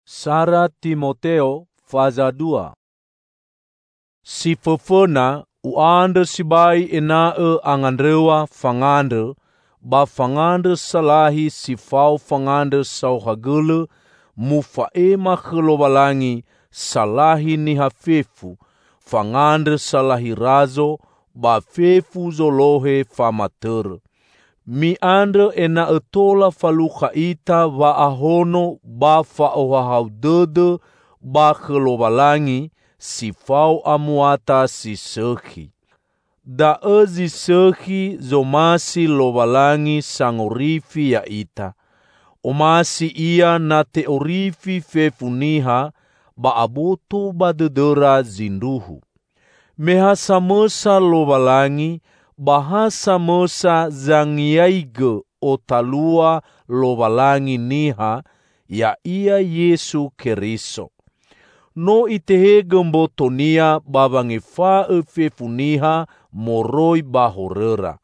Sara Timoteo faza 2. Si fefena uande sibai enae angandrewa fangande ba fangande salahi si fau fangande sau hagele mu faema gelobalangi salahi ni hafefu fangande salahi razo ba fefu zolohe famater. Mi ande ena etola faluka ita wa ahono ba faohahaudede ba gelobalangi si fau amuata si sehi. Da ezi sehi zomasi lobalangi sangorifi ya ita. Omasi ia na teorifi fefuniha ba aboto ba dedera zinduhu. Mehasa mesa lobalangi bahasa mosa zangiaige otalua lobalangi niha ya ia Yesu Keriso. No itehege mbotonia babangefa fefuniha moroi bahorera.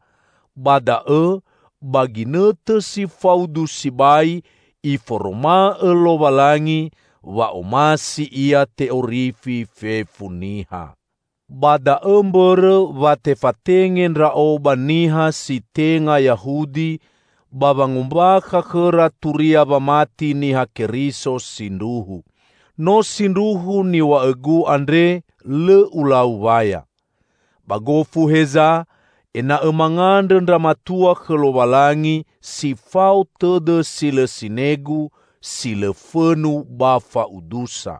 Badae baginete si faudu sibai iforoma lobalangi wa omasi ia teorifi fefuniha. Bada embere vatefatengen rao baniha si tenga Yahudi babangumbaka kera turia bamati niha Keriso sinduhu. No sinduhu ni waegu andre le ulau waya. Bagofu heza ena emangande ndramatua kelobalangi si fau tede sile sinegu sile fenu bafa udusa.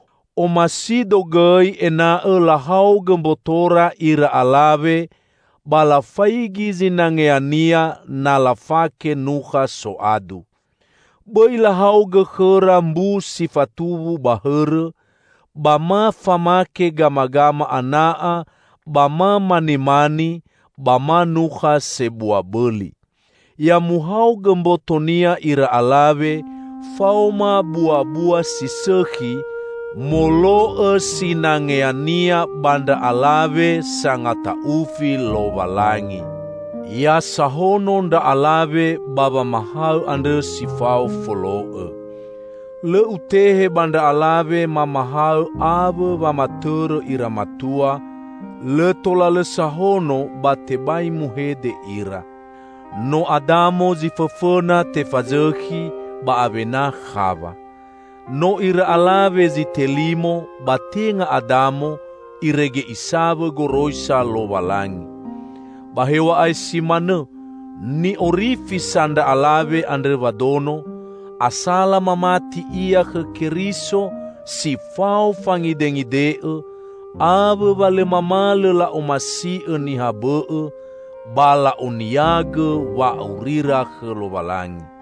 Omasido gei ena lahau gembotora ira alave bala faigi zinangeania na lafake nuha soadu. Bei lahau gehera mbu sifatubu bahere bama famake gama-gama anaa bama mani-mani bama nuha sebuah beli. Ya muhau gembotonia ira alave fauma buah-buah sisehi molo sinangeania banda alave sangata ufi lobalangi. Ya sahono nda alave baba mahal ande sifau foloe. Le utehe banda alave mamahal ave vamatere iramatua. Le tola le sahono batebai muhede ira. No Adamo zifefena tefazehi ba avena Khava. No ira alave zitelimo batenga Adamo irege isabe goroisa lobalangi. Bahewa ai simane ni orifi sanda alave andre vadono asala mamati ia ke Keriso si fau fangidengidee ave vale mamale la omasi ni habee bala uniage wa aurira ke lobalangi.